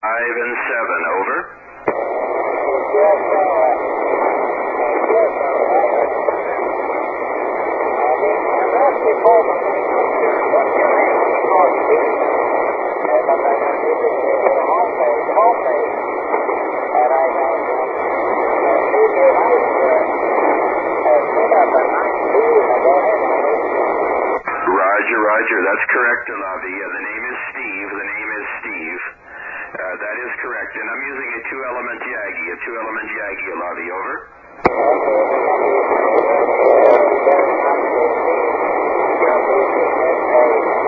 5 and 7, over. Roger, that's correct, Alavi. The name is Steve. That is correct. And I'm using a two-element Yagi, Alavi, over.